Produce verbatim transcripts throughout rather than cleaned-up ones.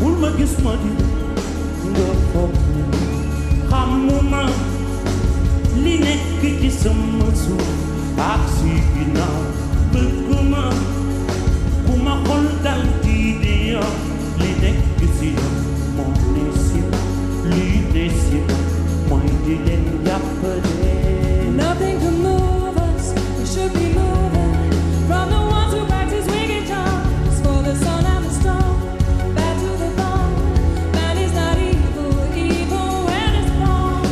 bul ma gis ma di nga foog ni xamuma li nekk ci sama suuf ak si ginnaaw bëgguma ku ma xol dal di di yow li nekk si yow moo ne si ma li ne si ma mooy di leen jàppale. Nothing can move us, we should be moving from the ones who practice wicked charms for the sun and the storm, back to the bone. Man is not evil, evil when it's born.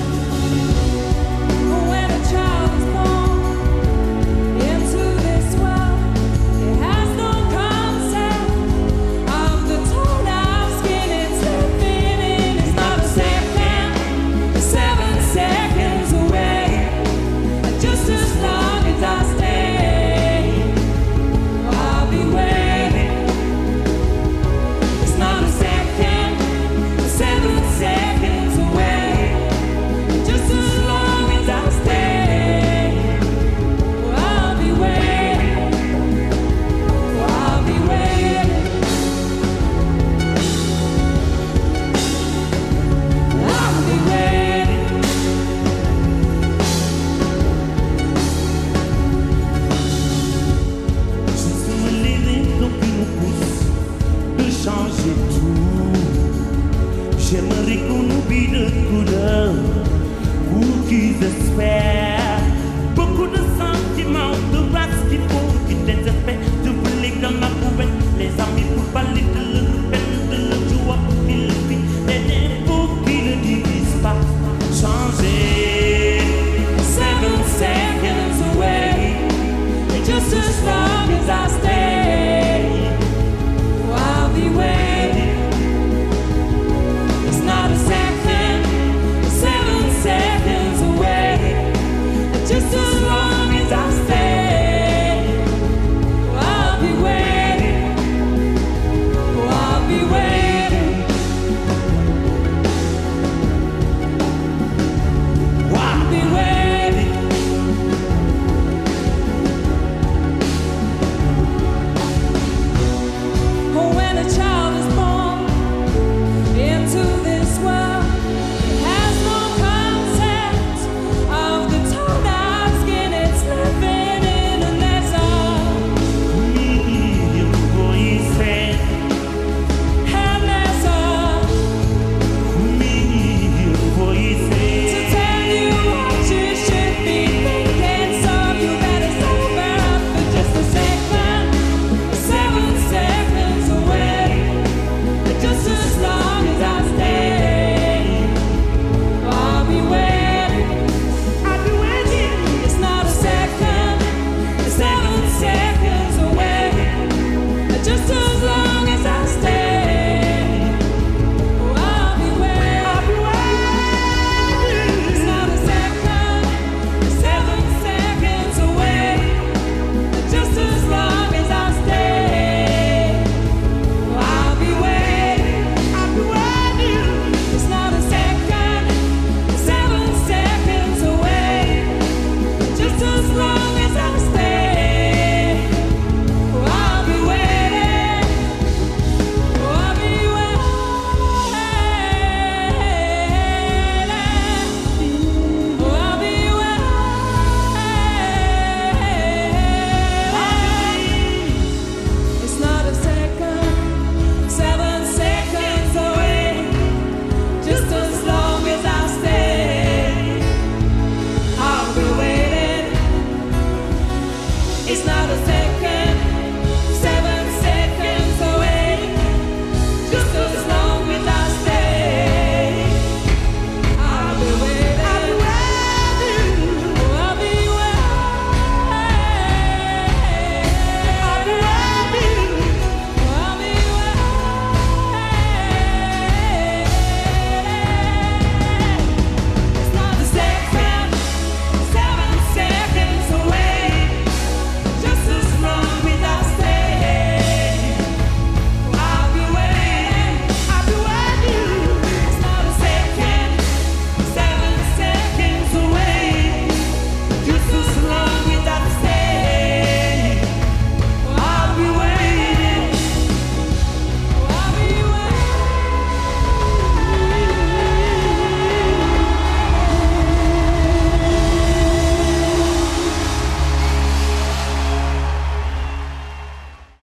When a child is born into this world, it has no concept of the tone of skin it's living in. It's not a second, seven seconds away. Just as long as I stay, I'll be waiting. It's not a second, seven seconds away. Just as long as I stay, I'll be waiting. I'll be waiting. I'll be waiting. C'est me living donc qui nous pousse de changer tout. J'aimerais qu'on oublie de couleur ou qu'ils espèrent.